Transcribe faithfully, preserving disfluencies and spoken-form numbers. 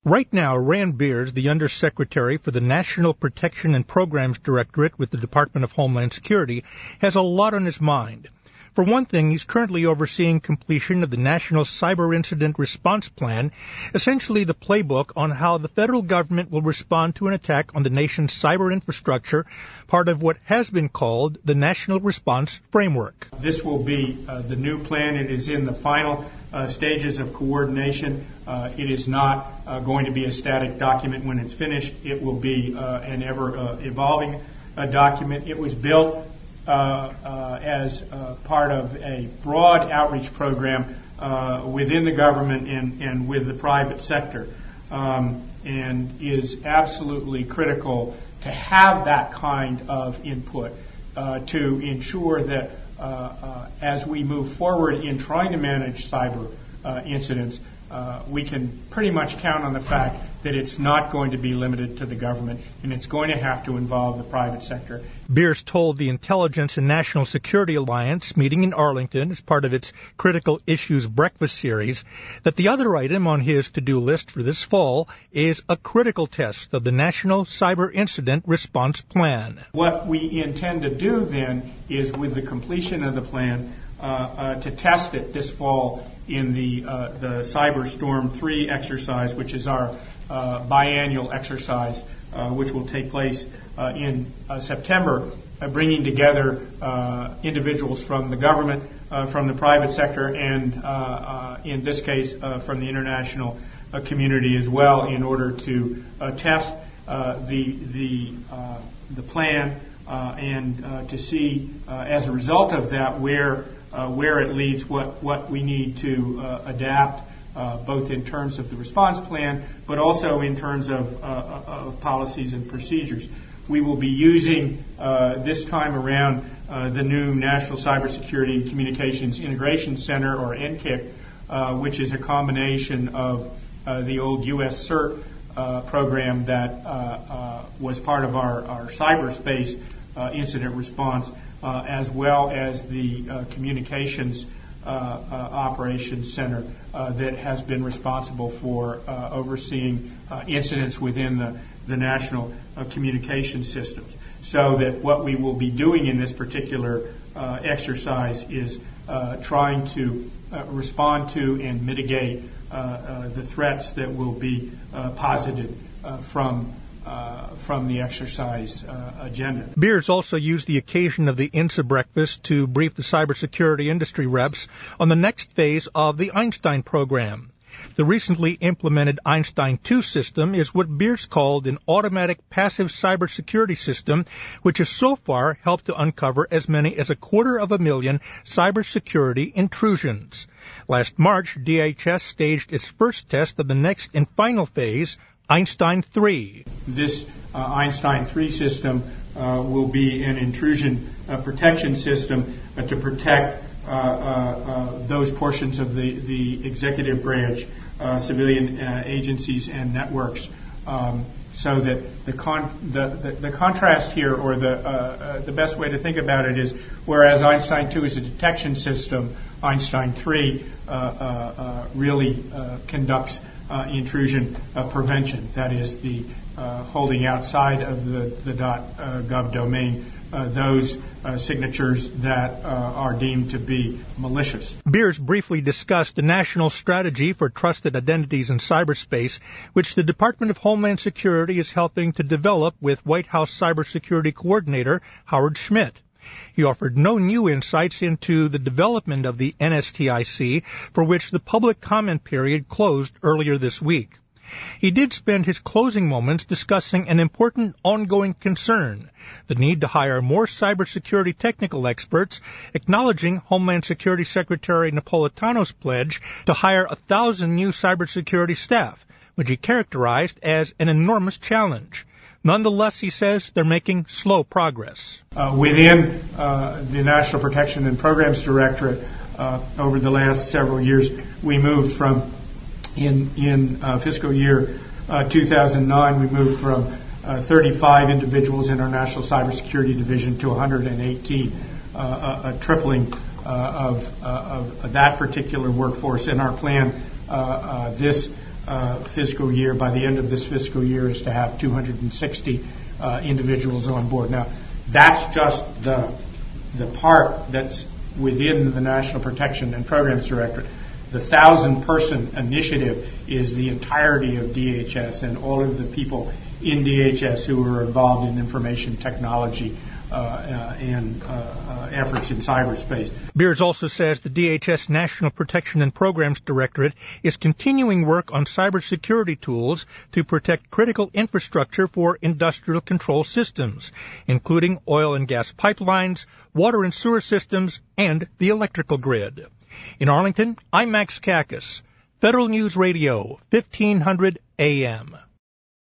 Right now, Rand Beers, the Undersecretary for the National Protection and Programs Directorate with the Department of Homeland Security, has a lot on his mind. For one thing, he's currently overseeing completion of the National Cyber Incident Response Plan, essentially the playbook on how the federal government will respond to an attack on the nation's cyber infrastructure, part of what has been called the National Response Framework. This will be uh, the new plan. It is in the final uh, stages of coordination. Uh, it is not uh, going to be a static document when it's finished. It will be uh, an ever-evolving uh, uh, document. It was built Uh, uh, as uh, part of a broad outreach program uh, within the government and, and with the private sector, um, and is absolutely critical to have that kind of input uh, to ensure that uh, uh, as we move forward in trying to manage cyber uh, incidents, uh, we can pretty much count on the fact that it's not going to be limited to the government, and it's going to have to involve the private sector. Beers told the Intelligence and National Security Alliance, meeting in Arlington as part of its Critical Issues Breakfast series, that the other item on his to-do list for this fall is a critical test of the National Cyber Incident Response Plan. What we intend to do then is, with the completion of the plan, uh, uh, to test it this fall in the uh, the Cyber Storm three exercise, which is our uh, biannual exercise, uh, which will take place uh, in uh, September, uh, bringing together uh, individuals from the government, uh, from the private sector, and uh, uh, in this case uh, from the international uh, community as well, in order to uh, test uh, the the uh, the plan uh, and uh, to see uh, as a result of that where Uh, where it leads, what, what we need to uh, adapt, uh, both in terms of the response plan, but also in terms of, uh, of policies and procedures. We will be using uh, this time around uh, the new National Cybersecurity Communications Integration Center, or N C I C, uh, which is a combination of uh, the old U S CERT uh, program that uh, uh, was part of our, our cyberspace uh, incident response, Uh, as well as the uh, Communications uh, uh, Operations Center uh, that has been responsible for uh, overseeing uh, incidents within the, the national uh, communication systems. So that what we will be doing in this particular uh, exercise is uh, trying to uh, respond to and mitigate uh, uh, the threats that will be uh, posited uh, from Uh, from the exercise uh, agenda. Beers also used the occasion of the I N S A breakfast to brief the cybersecurity industry reps on the next phase of the Einstein program. The recently implemented Einstein two system is what Beers called an automatic passive cybersecurity system, which has so far helped to uncover as many as a quarter of a million cybersecurity intrusions. Last March, D H S staged its first test of the next and final phase, Einstein three. This uh, Einstein three system uh, will be an intrusion uh, protection system uh, to protect uh, uh, uh, those portions of the, the executive branch, uh, civilian uh, agencies and networks, um, so that the, con- the, the, the contrast here, or the, uh, uh, the best way to think about it is, whereas Einstein two is a detection system, Einstein three uh, uh, uh, really uh, conducts Uh, intrusion uh, prevention. That is the uh, holding outside of the, the .gov domain uh, those uh, signatures that uh, are deemed to be malicious. Beers briefly discussed the national strategy for trusted identities in cyberspace, which the Department of Homeland Security is helping to develop with White House Cybersecurity Coordinator Howard Schmidt. He offered no new insights into the development of the N S T I C, for which the public comment period closed earlier this week. He did spend his closing moments discussing an important ongoing concern, the need to hire more cybersecurity technical experts, acknowledging Homeland Security Secretary Napolitano's pledge to hire a thousand new cybersecurity staff, which he characterized as an enormous challenge. Nonetheless, he says they're making slow progress. Uh, within uh, the National Protection and Programs Directorate, uh, over the last several years, we moved from, in, in uh, fiscal year uh, two thousand nine, we moved from uh, thirty-five individuals in our National Cybersecurity Division to one hundred eighteen, uh, a, a tripling uh, of, uh, of that particular workforce. In our plan uh, uh, this uh, fiscal year, by the end of this fiscal year, is to have two hundred sixty uh, individuals on board. Now, that's just the the part that's within the National Protection and Programs Directorate. The thousand-person initiative is the entirety of D H S and all of the people in D H S who are involved in information technology uh, uh, and uh, uh, efforts in cyberspace. Beers also says the D H S National Protection and Programs Directorate is continuing work on cybersecurity tools to protect critical infrastructure for industrial control systems, including oil and gas pipelines, water and sewer systems, and the electrical grid. In Arlington, I'm Max Kakis, Federal News Radio, fifteen hundred A M.